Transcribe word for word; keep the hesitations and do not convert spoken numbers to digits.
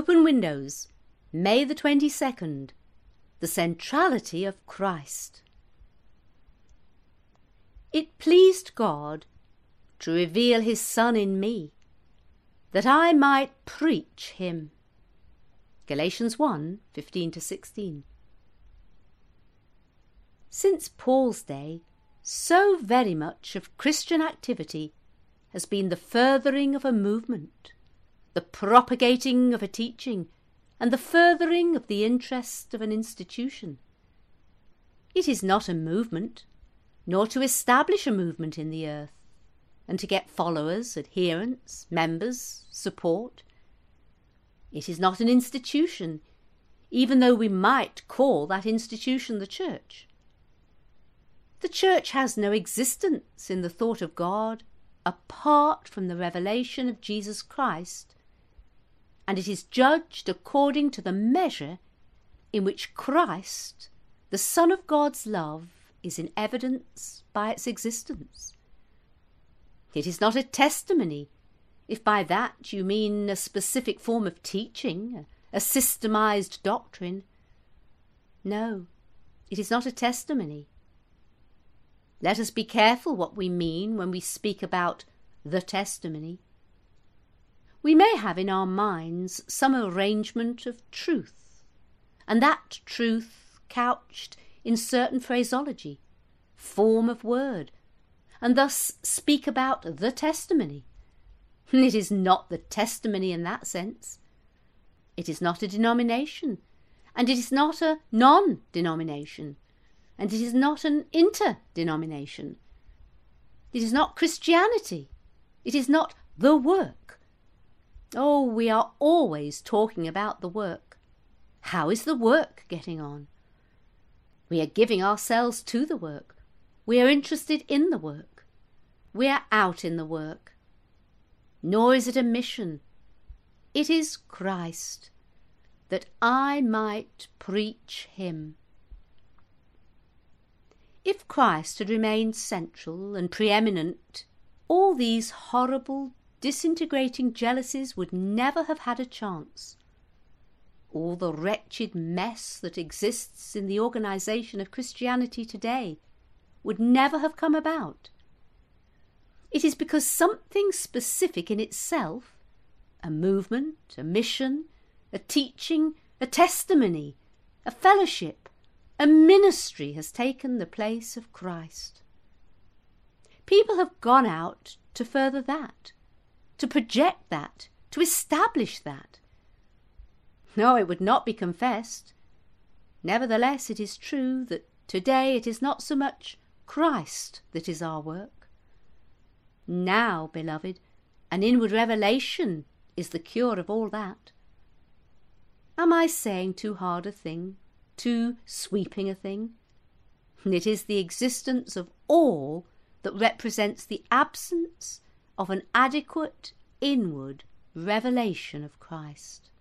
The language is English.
Open Windows, May the twenty-second. The centrality of Christ. It pleased God to reveal his Son in me, that I might preach him. Galatians one, fifteen to sixteen. Since Paul's day, so very much of Christian activity has been the furthering of a movement, the propagating of a teaching, and the furthering of the interest of an institution. It is not a movement, nor to establish a movement in the earth, and to get followers, adherents, members, support. It is not an institution, even though we might call that institution the church. The church has no existence in the thought of God apart from the revelation of Jesus Christ, and it is judged according to the measure in which Christ, the Son of God's love, is in evidence by its existence. It is not a testimony, if by that you mean a specific form of teaching, a systemized doctrine. No, it is not a testimony. Let us be careful what we mean when we speak about the testimony. We may have in our minds some arrangement of truth, and that truth couched in certain phraseology, form of word, and thus speak about the testimony. It is not the testimony in that sense. It is not a denomination, and it is not a non-denomination, and it is not an interdenomination. It is not Christianity. It is not the work. Oh, we are always talking about the work. How is the work getting on? We are giving ourselves to the work. We are interested in the work. We are out in the work. Nor is it a mission. It is Christ, that I might preach him. If Christ had remained central and preeminent, all these horrible, disintegrating jealousies would never have had a chance. All the wretched mess that exists in the organisation of Christianity today would never have come about. It is because something specific in itself, a movement, a mission, a teaching, a testimony, a fellowship, a ministry has taken the place of Christ. People have gone out to further that, to project that, to establish that. No, it would not be confessed. Nevertheless, it is true that today it is not so much Christ that is our work. Now, beloved, an inward revelation is the cure of all that. Am I saying too hard a thing, too sweeping a thing? It is the existence of all that represents the absence of an adequate inward revelation of Christ.